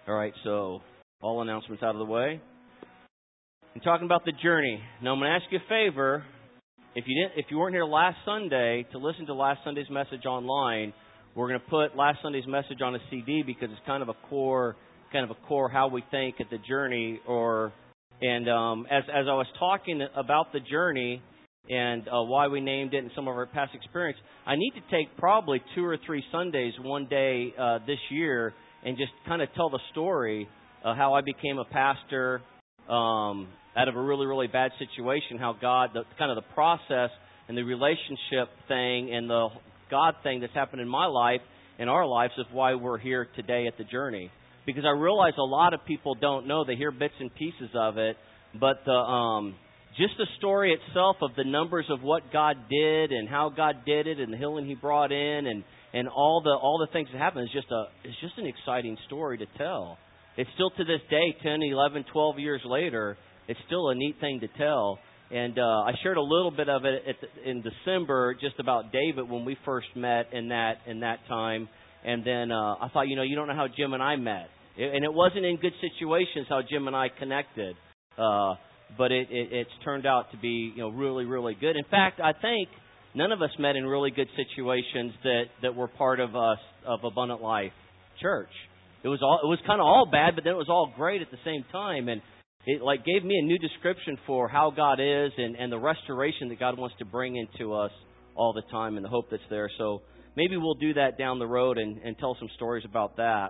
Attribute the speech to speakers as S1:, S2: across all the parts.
S1: All right, so all announcements out of the way. I'm talking about the journey. Now I'm going to ask you a favor. If you weren't here last Sunday to listen to last Sunday's message online, we're going to put last Sunday's message on a CD because it's kind of a core how we think at the journey. As I was talking about the journey and why we named it and some of our past experience, I need to take probably 2 or 3 Sundays one day this year and just kind of tell the story of how I became a pastor out of a really, really bad situation, how God, the process and the relationship thing and the God thing that's happened in my life and our lives of why we're here today at the journey. Because I realize a lot of people don't know. They hear bits and pieces of it, but just the story itself of the numbers of what God did and how God did it and the healing He brought in and all the things that happened is just an exciting story to tell. It's still to this day, 10, 11, 12 years later, it's still a neat thing to tell. And I shared a little bit of it in December, just about David when we first met in that time. And then I thought, you don't know how Jim and I met. And it wasn't in good situations how Jim and I connected. But it's turned out to be really, really good. In fact, I think none of us met in really good situations that were part of Abundant Life Church. It was kind of all bad, but then it was all great at the same time, and it gave me a new description for how God is and the restoration that God wants to bring into us all the time and the hope that's there. So maybe we'll do that down the road and tell some stories about that.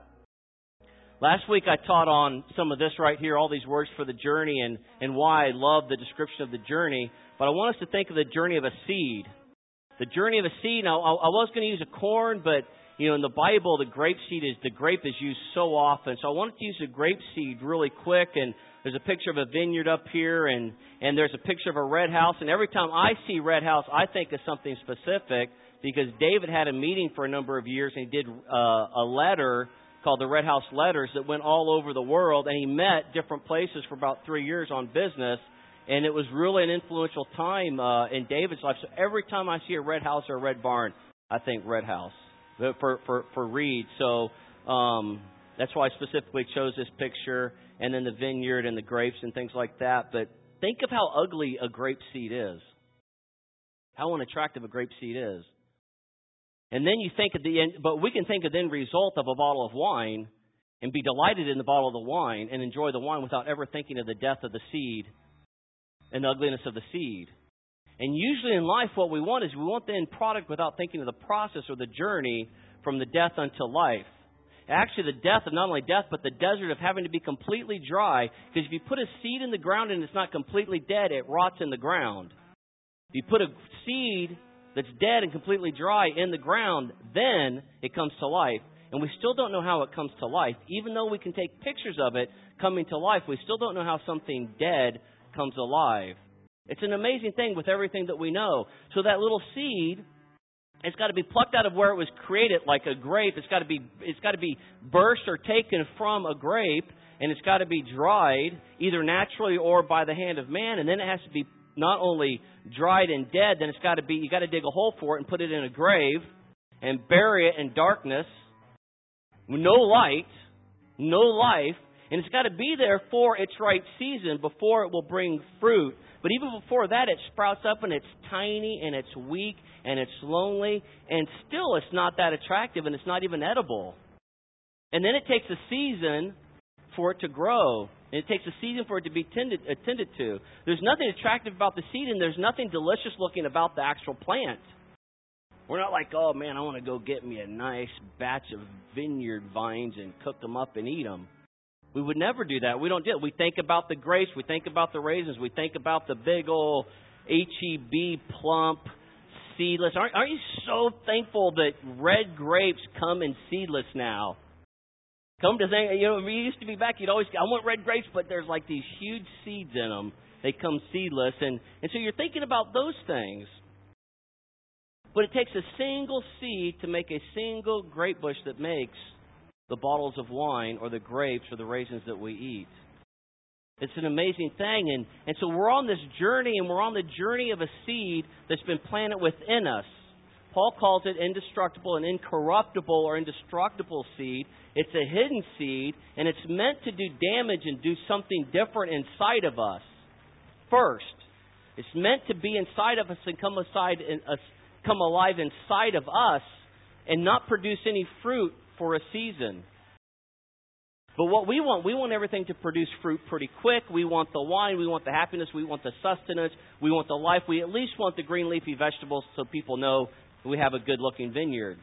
S1: Last week I taught on some of this right here, all these words for the journey and why I love the description of the journey. But I want us to think of the journey of a seed. The journey of a seed. Now, I was going to use a corn, but in the Bible, the grape is used so often. So I wanted to use a grape seed really quick. And there's a picture of a vineyard up here, and there's a picture of a red house. And every time I see red house, I think of something specific because David had a meeting for a number of years, and he did a letter called the Red House Letters that went all over the world, and he met different places for about 3 years on business, and it was really an influential time in David's life. So every time I see a red house or a red barn, I think red house for Reed. So that's why I specifically chose this picture, and then the vineyard and the grapes and things like that. But think of how ugly a grape seed is, how unattractive a grape seed is. And then you think of the end, but we can think of the end result of a bottle of wine and be delighted in the bottle of the wine and enjoy the wine without ever thinking of the death of the seed and the ugliness of the seed. And usually in life what we want is we want the end product without thinking of the process or the journey from the death unto life. Actually, the death of not only death, but the desert of having to be completely dry. Because if you put a seed in the ground and it's not completely dead, it rots in the ground. If you put a seed that's dead and completely dry in the ground, then it comes to life. And we still don't know how it comes to life. Even though we can take pictures of it coming to life, we still don't know how something dead comes alive. It's an amazing thing with everything that we know. So that little seed, it's got to be plucked out of where it was created, like a grape. It's got to be burst or taken from a grape, and it's got to be dried, either naturally or by the hand of man, and then it has to be not only dried and dead, then you got to dig a hole for it and put it in a grave and bury it in darkness, no light, no life, and it's got to be there for its right season before it will bring fruit. But even before that, it sprouts up and it's tiny and it's weak and it's lonely, and still it's not that attractive and it's not even edible. And then it takes a season for it to grow. And it takes a season for it to be attended to. There's nothing attractive about the seed, and there's nothing delicious looking about the actual plant. We're not like, oh man, I want to go get me a nice batch of vineyard vines and cook them up and eat them. We would never do that. We don't do it. We think about the grapes. We think about the raisins. We think about the big old H-E-B plump seedless. Aren't you so thankful that red grapes come in seedless now? Come to think, we used to be back, I want red grapes, but there's like these huge seeds in them. They come seedless. And so you're thinking about those things. But it takes a single seed to make a single grape bush that makes the bottles of wine or the grapes or the raisins that we eat. It's an amazing thing. And so we're on this journey, and we're on the journey of a seed that's been planted within us. Paul calls it indestructible and incorruptible or indestructible seed. It's a hidden seed, and it's meant to do damage and do something different inside of us. First, it's meant to be inside of us and come alive inside of us and not produce any fruit for a season. But what we want everything to produce fruit pretty quick. We want the wine, we want the happiness, we want the sustenance, we want the life. We at least want the green leafy vegetables so people know we have a good-looking vineyard.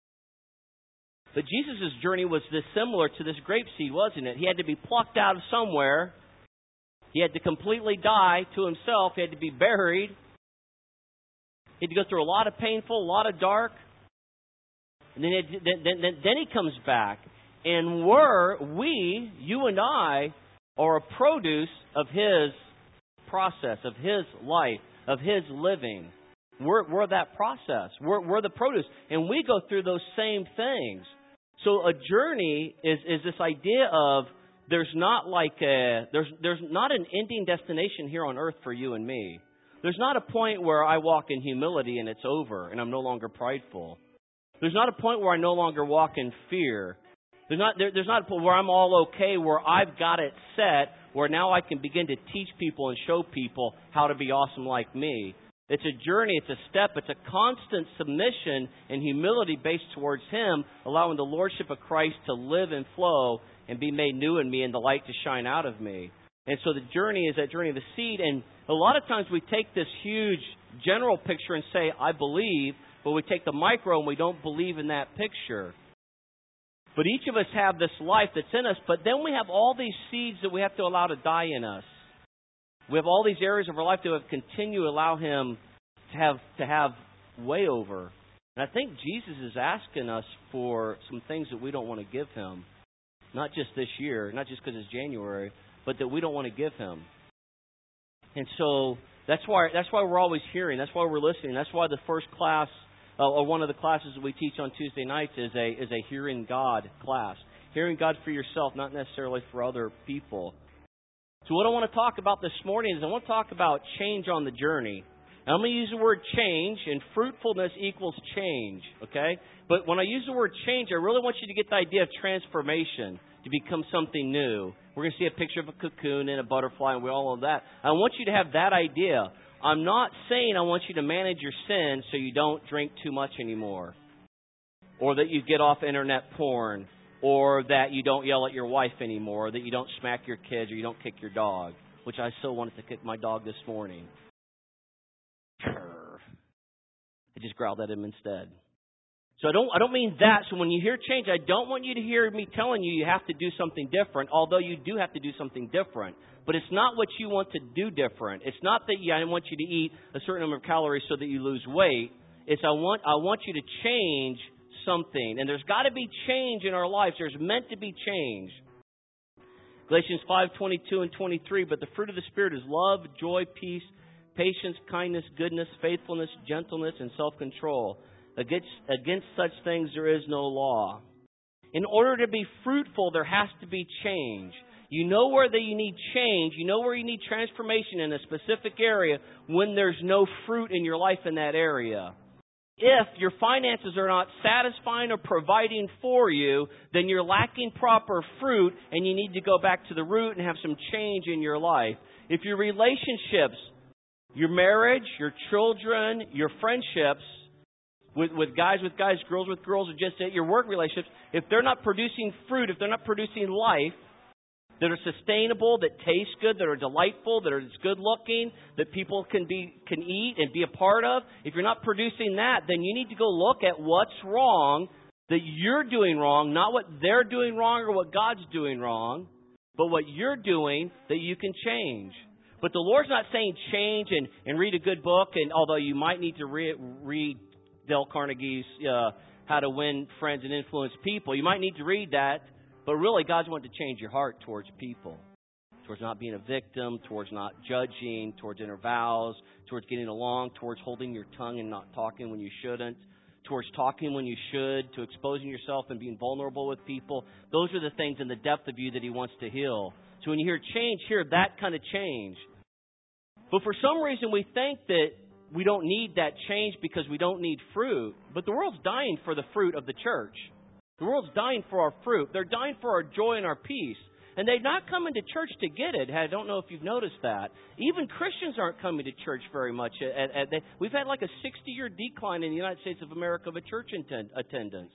S1: But Jesus' journey was this similar to this grape seed, wasn't it? He had to be plucked out of somewhere. He had to completely die to himself. He had to be buried. He had to go through a lot of painful, a lot of dark. And then he comes back. And we, you and I, are a produce of His process, of His life, of His living. We're that process. We're the produce. And we go through those same things. So a journey is this idea of there's not an ending destination here on earth for you and me. There's not a point where I walk in humility and it's over and I'm no longer prideful. There's not a point where I no longer walk in fear. There's not a point where I'm all okay, where I've got it set, where now I can begin to teach people and show people how to be awesome like me. It's a journey, it's a step, it's a constant submission and humility based towards Him, allowing the Lordship of Christ to live and flow and be made new in me and the light to shine out of me. And so the journey is that journey of the seed. And a lot of times we take this huge general picture and say, I believe, but we take the micro and we don't believe in that picture. But each of us have this life that's in us, but then we have all these seeds that we have to allow to die in us. We have all these areas of our life that we have to continue to allow Him to have way over. And I think Jesus is asking us for some things that we don't want to give Him. Not just this year, not just because it's January, but that we don't want to give Him. And so that's why we're always hearing. That's why we're listening. That's why the first class, or one of the classes that we teach on Tuesday nights, is a Hearing God class. Hearing God for yourself, not necessarily for other people. So what I want to talk about this morning is I want to talk about change on the journey. Now, I'm going to use the word change, and fruitfulness equals change, okay? But when I use the word change, I really want you to get the idea of transformation, to become something new. We're going to see a picture of a cocoon and a butterfly, and all of that. I want you to have that idea. I'm not saying I want you to manage your sin so you don't drink too much anymore, or that you get off internet porn, or that you don't yell at your wife anymore, or that you don't smack your kids, or you don't kick your dog, which I so wanted to kick my dog this morning. I just growled at him instead. So I don't mean that. So when you hear change, I don't want you to hear me telling you have to do something different, although you do have to do something different. But it's not what you want to do different. It's not that I want you to eat a certain number of calories so that you lose weight. It's I want you to change something. And there's got to be change in our lives. There's meant to be change. Galatians 5:22 and 23, but the fruit of the Spirit is love, joy, peace, patience, kindness, goodness, faithfulness, gentleness, and self-control. Against such things there is no law. In order to be fruitful, there has to be change. You know where that you need change. You know where you need transformation in a specific area when there's no fruit in your life in that area. If your finances are not satisfying or providing for you, then you're lacking proper fruit and you need to go back to the root and have some change in your life. If your relationships, your marriage, your children, your friendships, with guys, girls with girls, or just your work relationships, if they're not producing fruit, if they're not producing life that are sustainable, that taste good, that are delightful, that are good looking, that people can eat and be a part of, if you're not producing that, then you need to go look at what's wrong that you're doing wrong, not what they're doing wrong or what God's doing wrong, but what you're doing that you can change. But the Lord's not saying change and read a good book, and although you might need to read Dale Carnegie's How to Win Friends and Influence People. You might need to read that, but really God's wanting to change your heart towards people, towards not being a victim, towards not judging, towards inner vows, towards getting along, towards holding your tongue and not talking when you shouldn't, towards talking when you should, to exposing yourself and being vulnerable with people. Those are the things in the depth of you that He wants to heal. So when you hear change, hear that kind of change. But for some reason we think that we don't need that change because we don't need fruit. But the world's dying for the fruit of the church. The world's dying for our fruit. They're dying for our joy and our peace. And they're not coming to church to get it. I don't know if you've noticed that. Even Christians aren't coming to church very much. We've had like a 60-year decline in the United States of America of a church attendance.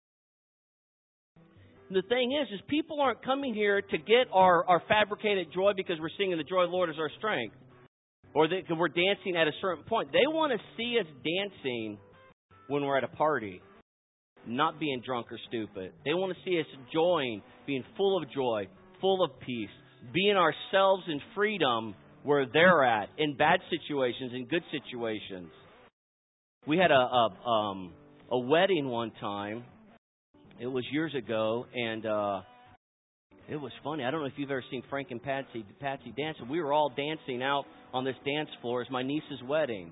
S1: The thing is people aren't coming here to get our fabricated joy because we're singing the joy of the Lord is our strength. Or that we're dancing at a certain point. They want to see us dancing when we're at a party, not being drunk or stupid. They want to see us enjoying, being full of joy, full of peace, being ourselves in freedom where they're at, in bad situations, in good situations. We had a wedding one time. It was years ago, and it was funny. I don't know if you've ever seen Frank and Patsy dance. We were all dancing out on this dance floor. It's my niece's wedding.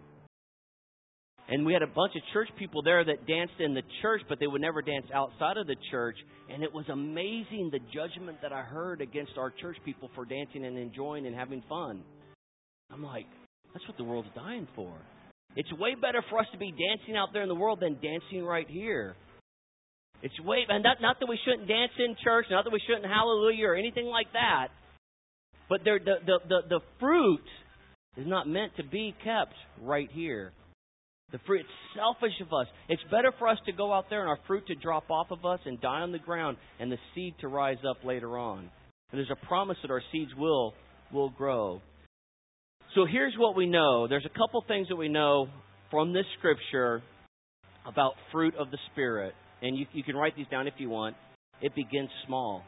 S1: And we had a bunch of church people there that danced in the church, but they would never dance outside of the church. And it was amazing the judgment that I heard against our church people for dancing and enjoying and having fun. I'm like, that's what the world's dying for. It's way better for us to be dancing out there in the world than dancing right here. It's and not that we shouldn't dance in church, not that we shouldn't hallelujah or anything like that. But the fruit is not meant to be kept right here. The fruit, it's selfish of us. It's better for us to go out there and our fruit to drop off of us and die on the ground and the seed to rise up later on. And there's a promise that our seeds will grow. So here's what we know. There's a couple things that we know from this scripture about fruit of the Spirit. And you can write these down if you want. It begins small.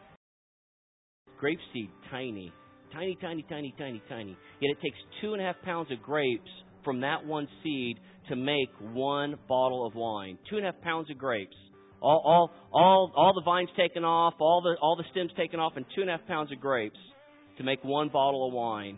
S1: Grape seed, tiny. Tiny, tiny, tiny, tiny, tiny. Yet it takes 2.5 pounds of grapes from that one seed to make 1 bottle of wine. 2.5 pounds of grapes. All the vines taken off, all the stems taken off, and 2.5 pounds of grapes to make 1 bottle of wine.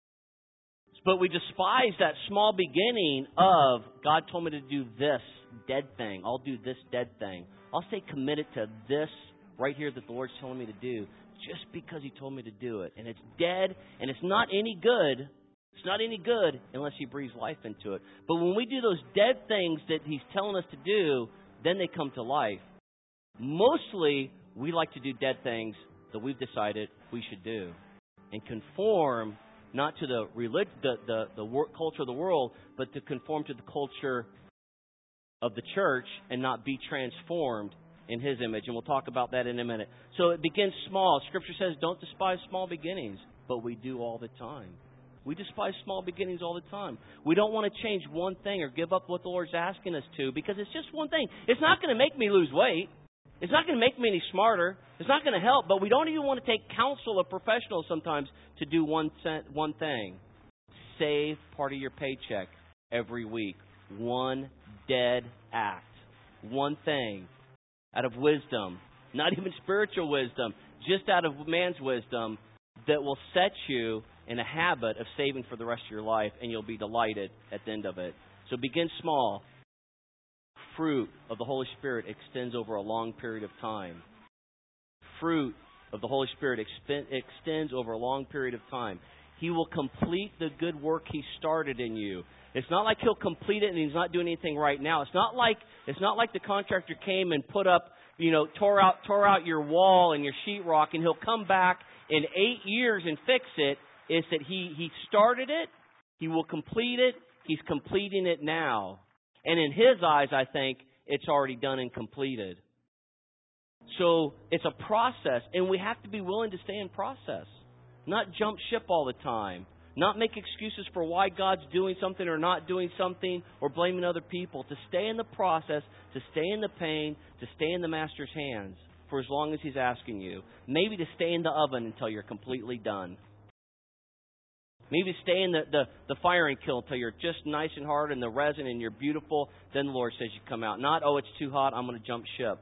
S1: But we despise that small beginning of, God told me to do this dead thing. I'll do this dead thing. I'll stay committed to this right here that the Lord's telling me to do just because He told me to do it. And it's dead, and it's not any good. It's not any good unless He breathes life into it. But when we do those dead things that He's telling us to do, then they come to life. Mostly, we like to do dead things that we've decided we should do and conform not to the culture of the world, but to conform to the culture of the church and not be transformed in His image. And we'll talk about that in a minute. So it begins small. Scripture says don't despise small beginnings, but we do all the time. We despise small beginnings all the time. We don't want to change one thing or give up what the Lord's asking us to because it's just one thing. It's not going to make me lose weight. It's not going to make me any smarter. It's not going to help. But we don't even want to take counsel of professionals sometimes to do one thing. Save part of your paycheck every week. One dead act. One thing. Out of wisdom. Not even spiritual wisdom. Just out of man's wisdom that will set you in a habit of saving for the rest of your life, and you'll be delighted at the end of it. So begin small. Fruit of the Holy Spirit extends over a long period of time. Fruit of the Holy Spirit extends over a long period of time. He will complete the good work He started in you. It's not like He'll complete it and He's not doing anything right now. It's not like the contractor came and put up, tore out your wall and your sheetrock, and He'll come back in 8 years and fix it. It's that He started it. He will complete it. He's completing it now. And in His eyes, I think, it's already done and completed. So it's a process, and we have to be willing to stay in process. Not jump ship all the time. Not make excuses for why God's doing something or not doing something or blaming other people. To stay in the process, to stay in the pain, to stay in the Master's hands for as long as He's asking you. Maybe to stay in the oven until you're completely done. Maybe stay in the firing kiln until you're just nice and hard in the resin and you're beautiful. Then the Lord says you come out. Not, it's too hot, I'm going to jump ship.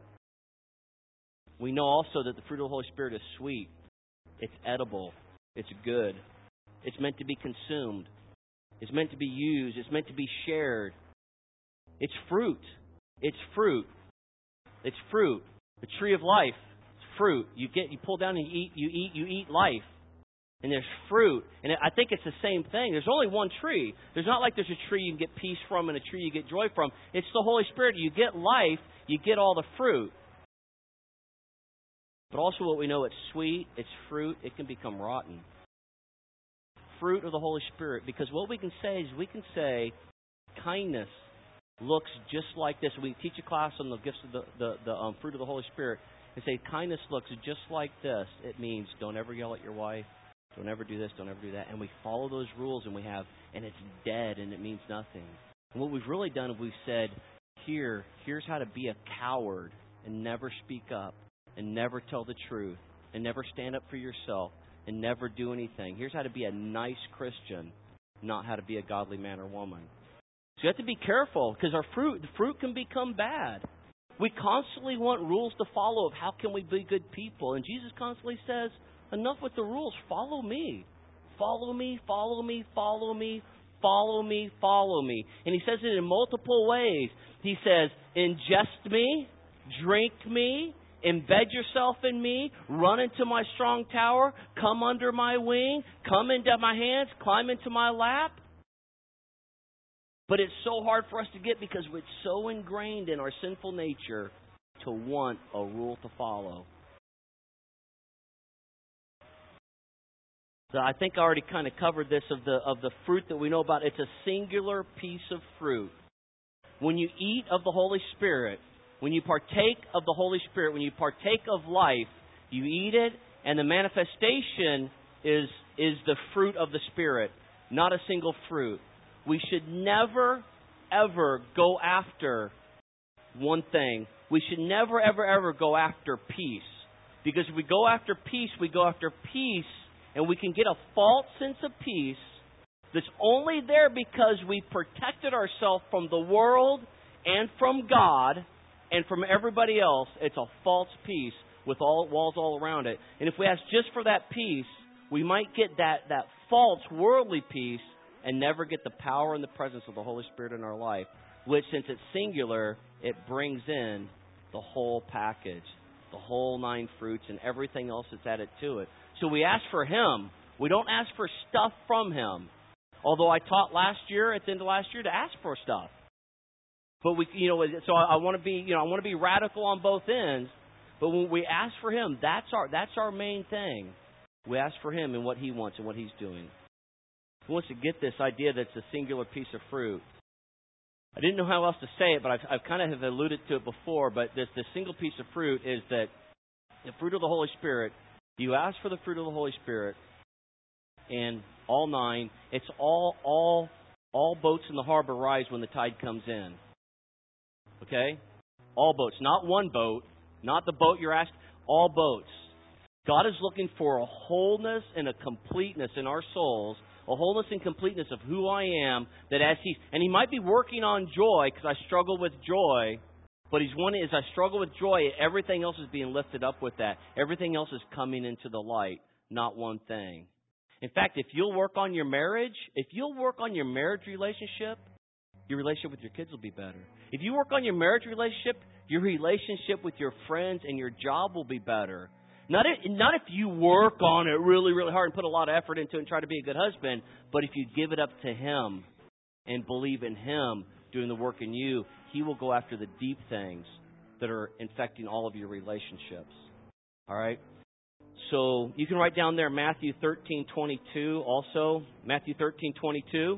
S1: We know also that the fruit of the Holy Spirit is sweet. It's edible. It's good. It's meant to be consumed. It's meant to be used. It's meant to be shared. It's fruit. It's fruit. It's fruit. The tree of life. It's fruit. You pull down and you eat life. And there's fruit. And I think it's the same thing. There's only one tree. There's not like there's a tree you can get peace from and a tree you get joy from. It's the Holy Spirit. You get life, you get all the fruit. But also what we know, it's sweet, it's fruit, it can become rotten. Fruit of the Holy Spirit. Because what we can say is we can say kindness looks just like this. We teach a class on the gifts of the fruit of the Holy Spirit and say kindness looks just like this. It means don't ever yell at your wife. Don't ever do this, don't ever do that. And we follow those rules and it's dead and it means nothing. And what we've really done is we've said, here's how to be a coward and never speak up and never tell the truth and never stand up for yourself and never do anything. Here's how to be a nice Christian, not how to be a godly man or woman. So you have to be careful because the fruit can become bad. We constantly want rules to follow of how can we be good people. And Jesus constantly says, enough with the rules. Follow me. Follow me, follow me, follow me, follow me, follow me. And he says it in multiple ways. He says, ingest me, drink me, embed yourself in me, run into my strong tower, come under my wing, come into my hands, climb into my lap. But it's so hard for us to get because it's so ingrained in our sinful nature to want a rule to follow. So I think I already kind of covered this of the fruit that we know about. It's a singular piece of fruit. When you eat of the Holy Spirit, when you partake of the Holy Spirit, when you partake of life, you eat it, and the manifestation is the fruit of the Spirit, not a single fruit. We should never, ever go after one thing. We should never, ever, ever go after peace. Because if we go after peace, and we can get a false sense of peace that's only there because we protected ourselves from the world and from God and from everybody else. It's a false peace with all walls all around it. And if we ask just for that peace, we might get that false worldly peace and never get the power and the presence of the Holy Spirit in our life, which, since it's singular, it brings in the whole package, the whole 9 fruits and everything else that's added to it. So we ask for Him. We don't ask for stuff from Him. Although I taught last year, at the end of last year, to ask for stuff. But so I want to be radical on both ends. But when we ask for Him, that's our main thing. We ask for Him and what He wants and what He's doing. Who wants to get this idea that it's a singular piece of fruit? I didn't know how else to say it, but I've kind of have alluded to it before. But this single piece of fruit is that the fruit of the Holy Spirit. You ask for the fruit of the Holy Spirit, and all 9. It's all boats in the harbor rise when the tide comes in. Okay, all boats, not one boat, not the boat you're asking. All boats. God is looking for a wholeness and a completeness in our souls. A wholeness and completeness of who I am, that as He might be working on joy, because I struggle with joy, but He's wanting, as I struggle with joy, everything else is being lifted up with that. Everything else is coming into the light, not one thing. In fact, if you'll work on your marriage, relationship, your relationship with your kids will be better. If you work on your marriage relationship, your relationship with your friends and your job will be better. Not if you work on it really, really hard and put a lot of effort into it and try to be a good husband, but if you give it up to Him and believe in Him doing the work in you, He will go after the deep things that are infecting all of your relationships. All right? So you can write down there Matthew 13:22 also. Matthew 13:22.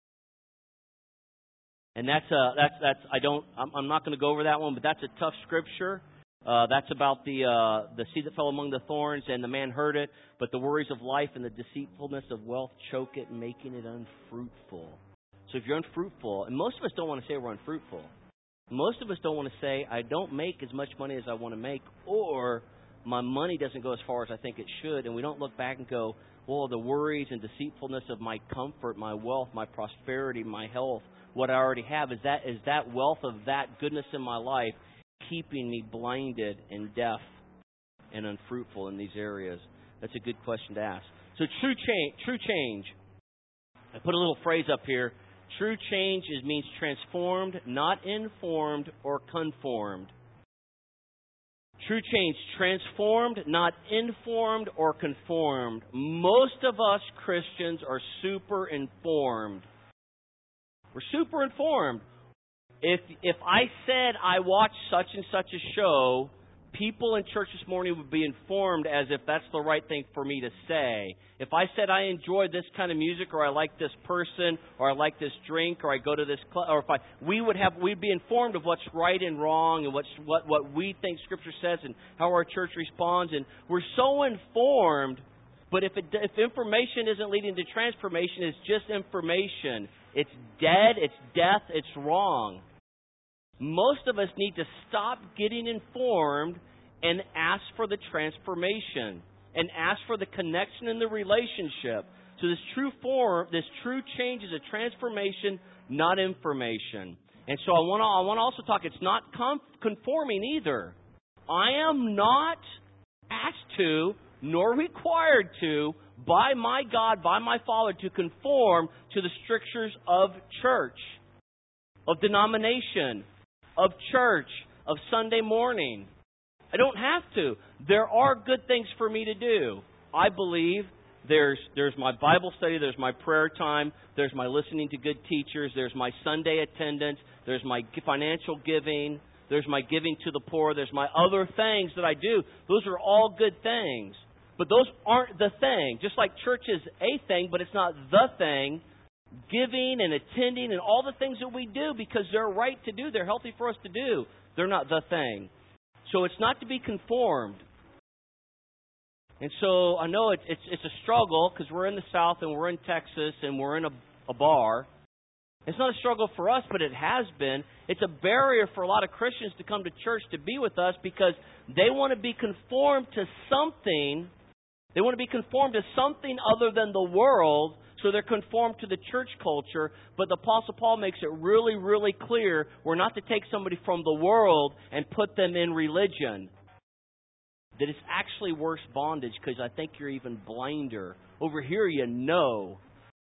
S1: And I'm not going to go over that one, but that's a tough scripture. That's about the seed that fell among the thorns, and the man heard it, but the worries of life and the deceitfulness of wealth choke it, making it unfruitful. So if you're unfruitful, and most of us don't want to say we're unfruitful. Most of us don't want to say, I don't make as much money as I want to make, or my money doesn't go as far as I think it should, and we don't look back and go, well, the worries and deceitfulness of my comfort, my wealth, my prosperity, my health, what I already have, is that wealth of that goodness in my life keeping me blinded and deaf and unfruitful in these areas? That's a good question to ask. So true change. I put a little phrase up here. True change means transformed, not informed or conformed. True change, transformed, not informed or conformed. Most of us Christians are super informed. We're super informed. If I said I watched such and such a show, people in church this morning would be informed as if that's the right thing for me to say. If I said I enjoy this kind of music, or I like this person, or I like this drink, or I go to this club, or we'd be informed of what's right and wrong, and what we think Scripture says, and how our church responds. And we're so informed, but if information isn't leading to transformation, it's just information. It's dead. It's death. It's wrong. Most of us need to stop getting informed and ask for the transformation and ask for the connection in the relationship. So this true change is a transformation, not information. And so I want to also talk, it's not conforming either. I am not asked to, nor required to, by my God, by my Father, to conform to the strictures of church, of denomination, of church, of Sunday morning. I don't have to. There are good things for me to do. I believe there's my Bible study, there's my prayer time, there's my listening to good teachers, there's my Sunday attendance, there's my financial giving, there's my giving to the poor, there's my other things that I do. Those are all good things. But those aren't the thing. Just like church is a thing, but it's not the thing. Giving and attending and all the things that we do, because they're right to do, they're healthy for us to do, they're not the thing. So it's not to be conformed. And so I know it's a struggle, because we're in the South and we're in Texas and we're in a bar. It's not a struggle for us, but it has been. It's a barrier for a lot of Christians to come to church to be with us, because they want to be conformed to something. They want to be conformed to something other than the world, so they're conformed to the church culture. But the Apostle Paul makes it really, really clear we're not to take somebody from the world and put them in religion. That it's actually worse bondage, because I think you're even blinder. Over here you know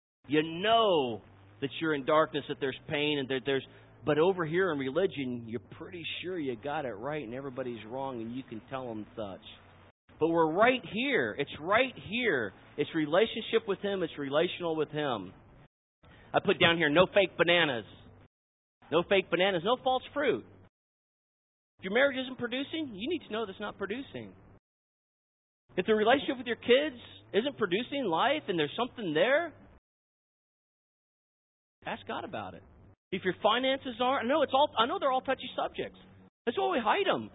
S1: that you're in darkness, that there's pain, and but over here in religion, you're pretty sure you got it right and everybody's wrong, and you can tell them such. But we're right here. It's right here. It's relationship with Him. It's relational with Him. I put down here, no fake bananas. No fake bananas. No false fruit. If your marriage isn't producing, you need to know that it's not producing. If the relationship with your kids isn't producing life and there's something there, ask God about it. If your finances aren't, I know they're all touchy subjects. That's why we hide them.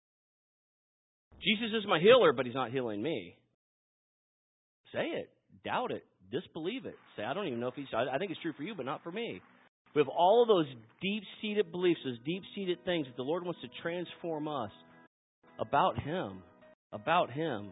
S1: Jesus is my healer, but He's not healing me. Say it. Doubt it. Disbelieve it. Say, I don't even know if I think it's true for you, but not for me. We have all of those deep-seated beliefs, those deep-seated things that the Lord wants to transform us about Him. About Him.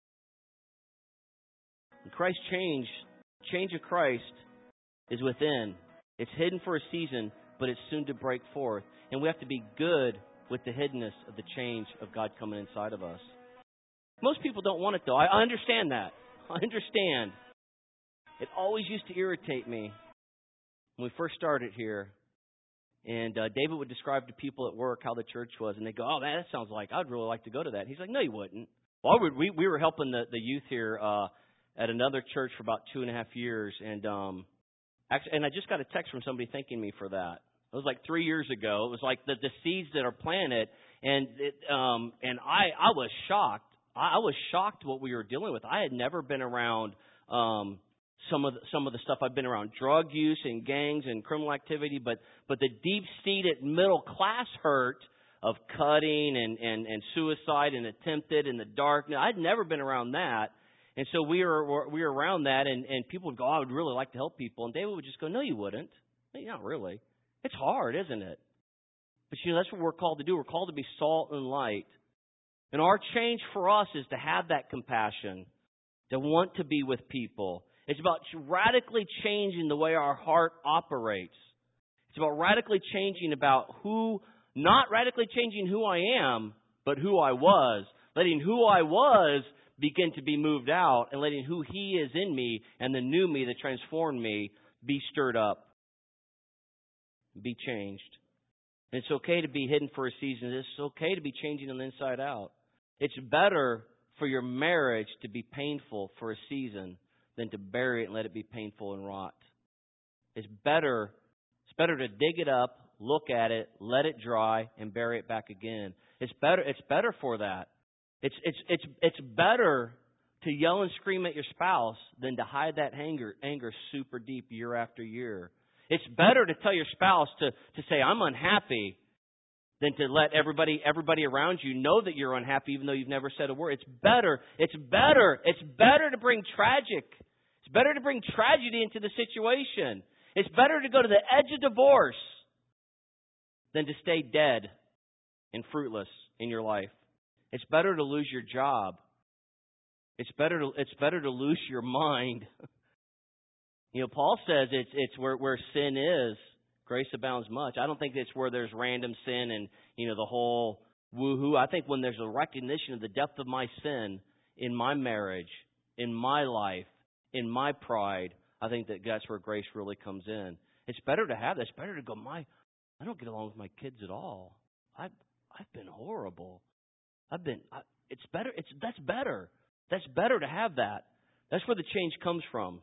S1: And Christ's change of Christ is within. It's hidden for a season, but it's soon to break forth. And we have to be good with the hiddenness of the change of God coming inside of us. Most people don't want it, though. I understand that. I understand. It always used to irritate me when we first started here. And David would describe to people at work how the church was, and they'd go, "Oh, man, that sounds like I'd really like to go to that." He's like, "No, you wouldn't." Well, we were helping the youth here at another church for about 2.5 years, and I just got a text from somebody thanking me for that. It was like 3 years ago. It was like the seeds that are planted, and I was shocked. I was shocked what we were dealing with. I had never been around some of the stuff I've been around, drug use and gangs and criminal activity, but the deep-seated middle class hurt of cutting and suicide and attempted in the dark. Now, I'd never been around that. And so we were around that, and people would go, "I would really like to help people." And David would just go, "No, you wouldn't. Not really. It's hard, isn't it?" But that's what we're called to do. We're called to be salt and light. And our change for us is to have that compassion, to want to be with people. It's about radically changing the way our heart operates. It's about radically changing not radically changing who I am, but who I was. Letting who I was begin to be moved out, and letting who He is in me and the new me that transformed me be stirred up, be changed. And it's okay to be hidden for a season. It's okay to be changing on the inside out. It's better for your marriage to be painful for a season than to bury it and let it be painful and rot. It's better to dig it up, look at it, let it dry, and bury it back again. It's better for that. It's better to yell and scream at your spouse than to hide that anger super deep year after year. It's better to tell your spouse to say, I'm unhappy, than to let everybody around you know that you're unhappy even though you've never said a word. It's better to bring tragedy into the situation. It's better to go to the edge of divorce than to stay dead and fruitless in your life. It's better to lose your job. It's better to lose your mind. Paul says it's where sin is, grace abounds much. I don't think it's where there's random sin and, the whole woohoo. I think when there's a recognition of the depth of my sin in my marriage, in my life, in my pride, I think that's where grace really comes in. It's better to have that. It's better to go, I don't get along with my kids at all. I've been horrible. It's better. That's better. That's better to have that. That's where the change comes from.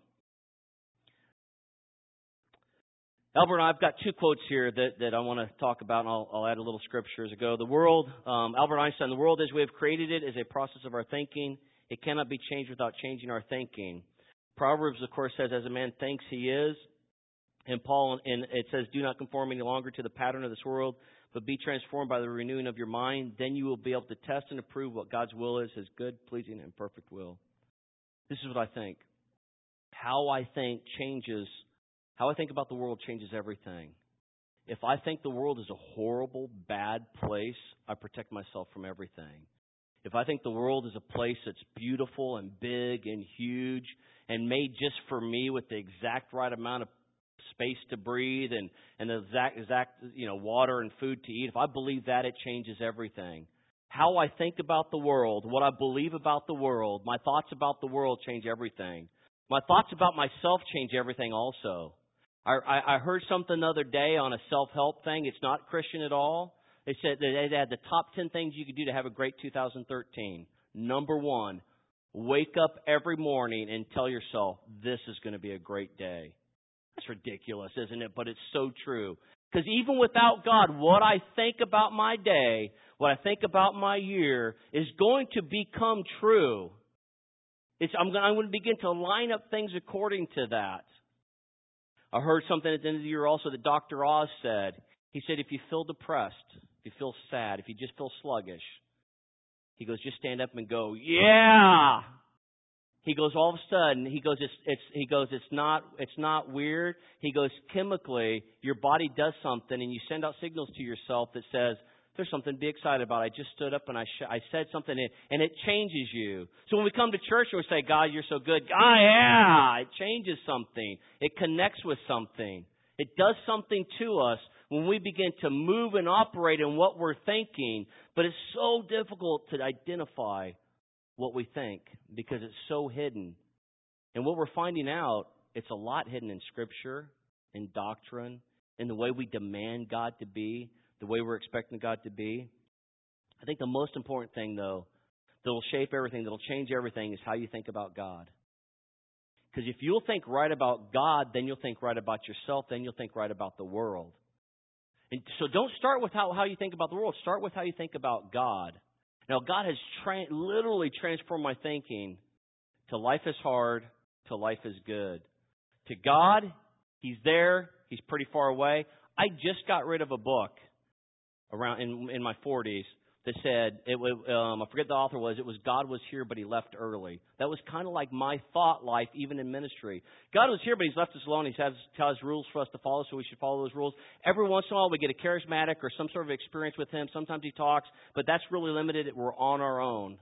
S1: Albert and I've got two quotes here that I want to talk about, and I'll add a little scripture as I go. Albert Einstein, the world as we have created it is a process of our thinking. It cannot be changed without changing our thinking. Proverbs, of course, says, as a man thinks he is. And it says, do not conform any longer to the pattern of this world, but be transformed by the renewing of your mind. Then you will be able to test and approve what God's will is, his good, pleasing, and perfect will. This is what I think. How I think about the world changes everything. If I think the world is a horrible, bad place, I protect myself from everything. If I think the world is a place that's beautiful and big and huge and made just for me with the exact right amount of space to breathe and the exact water and food to eat, if I believe that, it changes everything. How I think about the world, what I believe about the world, my thoughts about the world change everything. My thoughts about myself change everything also. I heard something the other day on a self-help thing. It's not Christian at all. They said that they had the top 10 things you could do to have a great 2013. Number 1, wake up every morning and tell yourself, this is going to be a great day. That's ridiculous, isn't it? But it's so true. Because even without God, what I think about my day, what I think about my year is going to become true. I'm going to begin to line up things according to that. I heard something at the end of the year also that Dr. Oz said. He said, if you feel depressed, if you feel sad, if you just feel sluggish, he goes, just stand up and go, yeah! He goes, all of a sudden, it's not weird. He goes, chemically, your body does something, and you send out signals to yourself that says, there's something to be excited about. I just stood up and I said something, and it changes you. So when we come to church and we say, God, you're so good. Yeah! It changes something. It connects with something. It does something to us when we begin to move and operate in what we're thinking. But it's so difficult to identify what we think because it's so hidden. And what we're finding out, it's a lot hidden in Scripture, in doctrine, in the way we demand God to be, the way we're expecting God to be. I think the most important thing, though, that will shape everything, that will change everything, is how you think about God. Because if you'll think right about God, then you'll think right about yourself, then you'll think right about the world. And so don't start with how you think about the world. Start with how you think about God. Now, God has literally transformed my thinking to life is hard, to life is good. To God, He's there. He's pretty far away. I just got rid of a book around in my 40s that said, I forget the author was, it was God was here, but He left early. That was kind of like my thought life, even in ministry. God was here, but He's left us alone. He has rules for us to follow, so we should follow those rules. Every once in a while, we get a charismatic or some sort of experience with Him. Sometimes He talks, but that's really limited. We're on our own.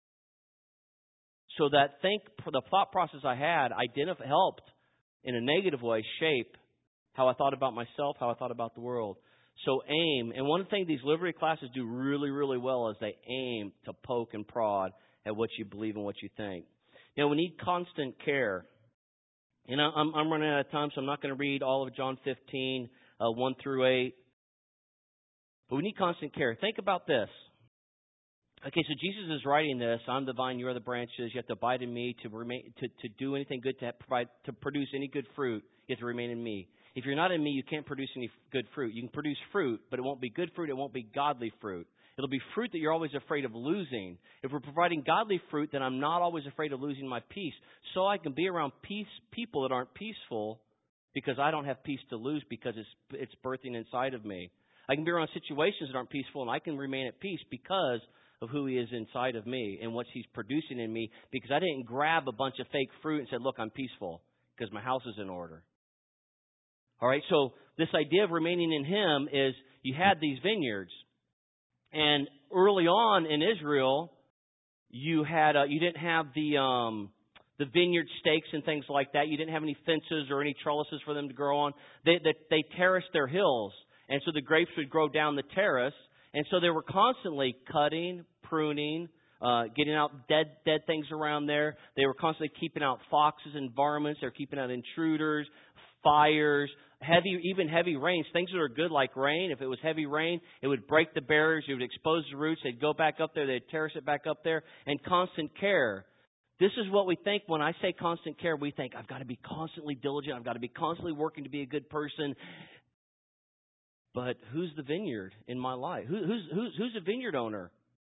S1: So the thought process I had helped, in a negative way, shape how I thought about myself, how I thought about the world. So aim. And one thing these Liberty classes do really, really well is they aim to poke and prod at what you believe and what you think. Now, we need constant care. And I'm running out of time, so I'm not going to read all of John 15, 1 through 8. But we need constant care. Think about this. Okay, so Jesus is writing this. I'm the vine, you are the branches. You have to abide in me to remain, to do anything good, to produce any good fruit. You have to remain in me. If you're not in me, you can't produce any good fruit. You can produce fruit, but it won't be good fruit. It won't be godly fruit. It'll be fruit that you're always afraid of losing. If we're providing godly fruit, then I'm not always afraid of losing my peace. So I can be around people that aren't peaceful because I don't have peace to lose because it's birthing inside of me. I can be around situations that aren't peaceful, and I can remain at peace because of who He is inside of me and what He's producing in me, because I didn't grab a bunch of fake fruit and said, look, I'm peaceful because my house is in order. All right, so this idea of remaining in Him is you had these vineyards. And early on in Israel, you didn't have the vineyard stakes and things like that. You didn't have any fences or any trellises for them to grow on. They terraced their hills, and so the grapes would grow down the terrace. And so they were constantly cutting, pruning, getting out dead things around there. They were constantly keeping out foxes and varmints. They were keeping out intruders, fires, heavy rains, things that are good like rain. If it was heavy rain, it would break the barriers, it would expose the roots, they'd go back up there, they'd terrace it back up there, and constant care. This is what we think when I say constant care. We think, I've got to be constantly diligent, I've got to be constantly working to be a good person. But who's the vineyard in my life? Who's a vineyard owner?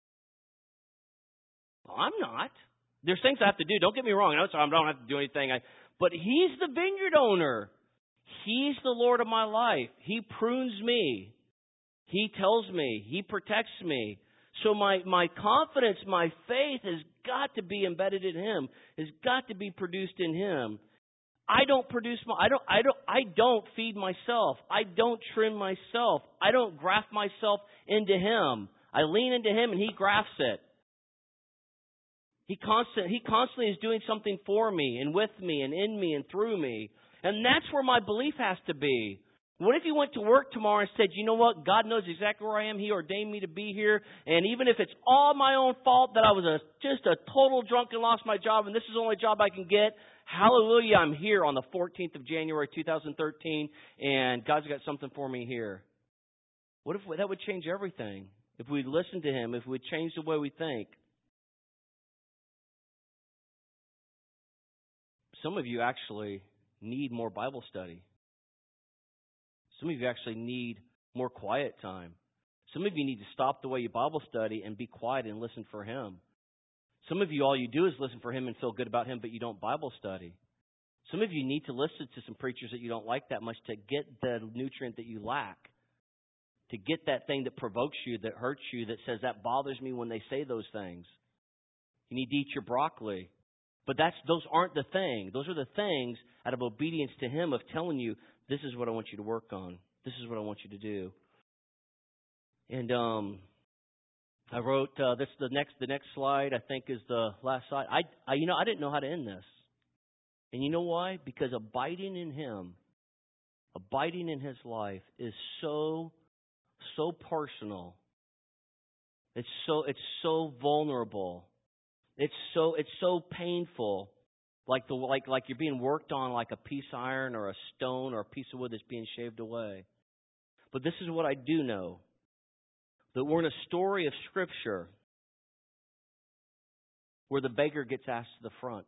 S1: Well, I'm not. There's things I have to do. Don't get me wrong. I don't have to do anything. But He's the vineyard owner. He's the Lord of my life. He prunes me. He tells me. He protects me. So my confidence, my faith has got to be embedded in Him. Has got to be produced in Him. I don't feed myself. I don't trim myself. I don't graft myself into Him. I lean into Him and He grafts it. He constantly is doing something for me and with me and in me and through me. And that's where my belief has to be. What if you went to work tomorrow and said, you know what, God knows exactly where I am. He ordained me to be here. And even if it's all my own fault that I was just a total drunk and lost my job and this is the only job I can get, hallelujah, I'm here on the 14th of January, 2013, and God's got something for me here. What if that would change everything? If we listened to Him, if we changed the way we think. Some of you actually need more Bible study. Some of you actually need more quiet time. Some of you need to stop the way you Bible study and be quiet and listen for Him. Some of you, all you do is listen for Him and feel good about Him, but you don't Bible study. Some of you need to listen to some preachers that you don't like that much to get the nutrient that you lack, to get that thing that provokes you, that hurts you, that says, that bothers me when they say those things. You need to eat your broccoli. But those aren't the thing. Those are the things out of obedience to Him of telling you, this is what I want you to work on. This is what I want you to do. And I wrote this. The next slide I think is the last slide. I didn't know how to end this. And you know why? Because abiding in Him, abiding in His life is so personal. It's so vulnerable. It's so painful, like you're being worked on like a piece of iron or a stone or a piece of wood that's being shaved away. But this is what I do know, that we're in a story of Scripture where the beggar gets asked to the front,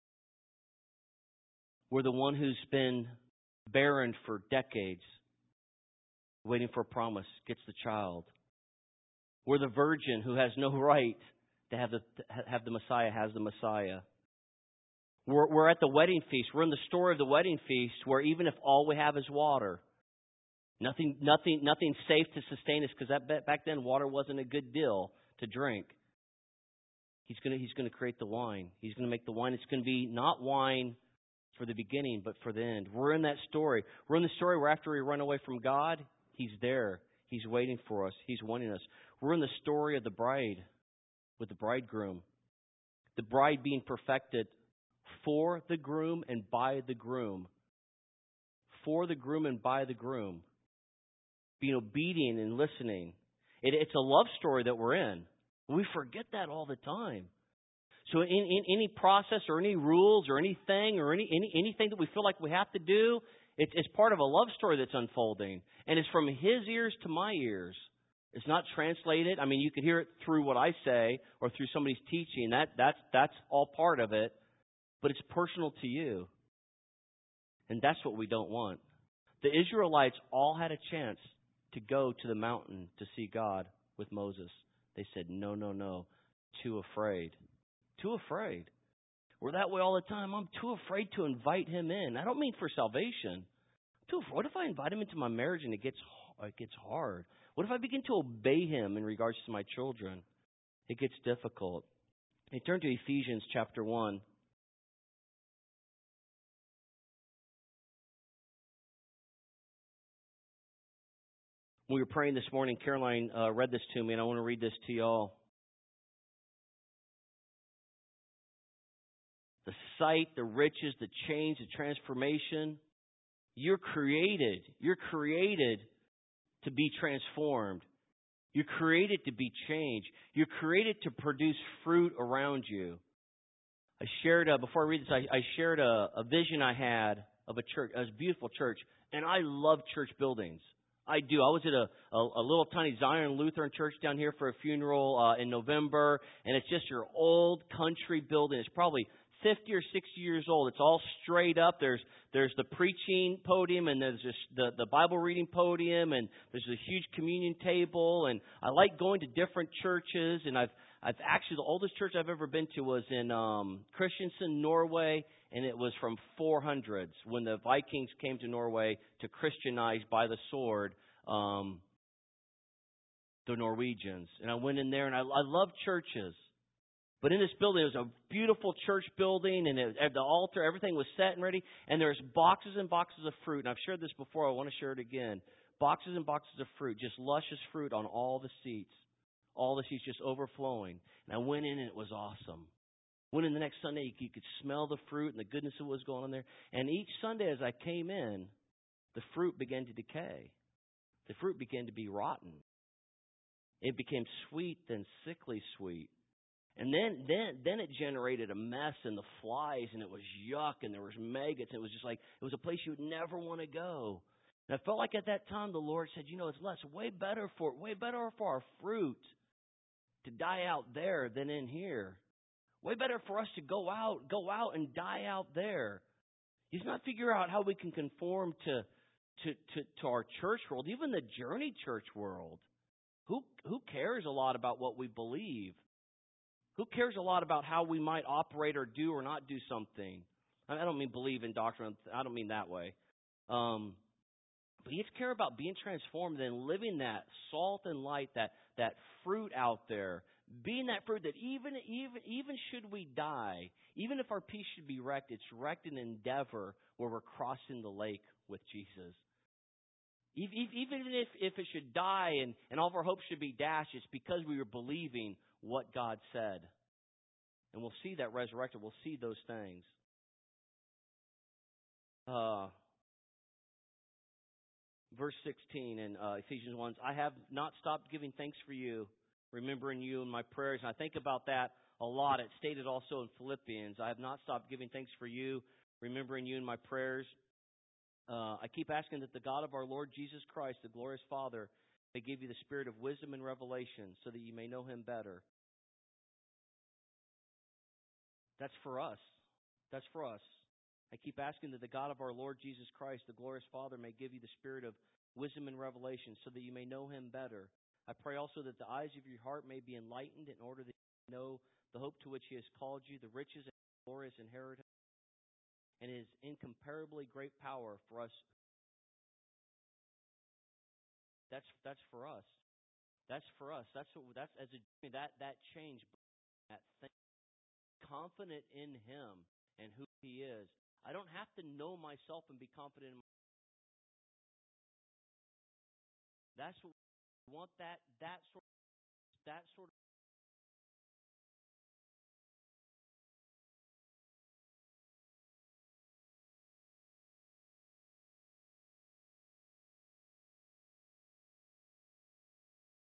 S1: where the one who's been barren for decades, waiting for a promise, gets the child, where the virgin who has no right to have the Messiah has the Messiah. We're at the wedding feast. We're in the story of the wedding feast where even if all we have is water, nothing safe to sustain us, because back then water wasn't a good deal to drink. He's going to create the wine. He's going to make the wine. It's going to be not wine for the beginning, but for the end. We're in that story. We're in the story where after we run away from God, He's there. He's waiting for us. He's wanting us. We're in the story of the bride with the bridegroom. The bride being perfected for the groom and by the groom. For the groom and by the groom. Being obedient and listening. It's a love story that we're in. We forget that all the time. So in any process or any rules or anything or anything that we feel like we have to do, it's part of a love story that's unfolding. And it's from His ears to my ears. It's not translated. I mean, you can hear it through what I say or through somebody's teaching. That's all part of it. But it's personal to you. And that's what we don't want. The Israelites all had a chance to go to the mountain to see God with Moses. They said, no, no, no. Too afraid. Too afraid. We're that way all the time. I'm too afraid to invite him in. I don't mean for salvation. What if I invite him into my marriage and it gets hard? What if I begin to obey him in regards to my children? It gets difficult. Hey, turn to Ephesians chapter 1. We were praying this morning. Caroline read this to me, and I want to read this to y'all. The sight, the riches, the change, the transformation. You're created. You're created to be transformed. You're created to be changed. You're created to produce fruit around you. I shared, before I read this, I shared a vision I had of a church, a beautiful church, and I love church buildings. I do. I was at a little tiny Zion Lutheran church down here for a funeral in November, and it's just your old country building. It's probably 50 or 60 years old. It's all straight up. There's the preaching podium, and there's just the Bible reading podium, and there's a huge communion table. And I like going to different churches, and I've actually, the oldest church I've ever been to was in Kristiansand, Norway, and it was from 400s when the Vikings came to Norway to Christianize by the sword the Norwegians. And I went in there, and I love churches. But in this building, it was a beautiful church building, and at the altar, everything was set and ready. And there's boxes and boxes of fruit. And I've shared this before. I want to share it again. Boxes and boxes of fruit, just luscious fruit on all the seats. All the seats just overflowing. And I went in, and it was awesome. Went in the next Sunday, you could smell the fruit and the goodness of what was going on there. And each Sunday as I came in, the fruit began to decay. The fruit began to be rotten. It became sweet, then sickly sweet. And then it generated a mess and the flies, and it was yuck, and there was maggots. It was just like, it was a place you would never want to go. And I felt like at that time the Lord said, it's way better for our fruit to die out there than in here. Way better for us to go out and die out there. He's not figuring out how we can conform to our church world, even the Journey Church world. Who cares a lot about what we believe? Who cares a lot about how we might operate or do or not do something? I don't mean believe in doctrine. I don't mean that way. But you care about being transformed and living that salt and light, that fruit out there. Being that fruit that even should we die, even if our peace should be wrecked, it's wrecked in endeavor where we're crossing the lake with Jesus. Even if it should die and all of our hopes should be dashed, it's because we were believing what God said. And we'll see that resurrected. We'll see those things. Verse 16 in Ephesians 1, I have not stopped giving thanks for you, remembering you in my prayers. And I think about that a lot. It's stated also in Philippians. I have not stopped giving thanks for you, remembering you in my prayers. I keep asking that the God of our Lord Jesus Christ, the glorious Father, may give you the spirit of wisdom and revelation so that you may know him better. That's for us. That's for us. I keep asking that the God of our Lord Jesus Christ, the glorious Father, may give you the spirit of wisdom and revelation so that you may know him better. I pray also that the eyes of your heart may be enlightened in order that you know the hope to which he has called you, the riches and glorious inheritance, and his incomparably great power for us. That's for us. That's for us. That's as a that change, that thing. Confident in him and who he is. I don't have to know myself and be confident in myself. That's what we want. That sort of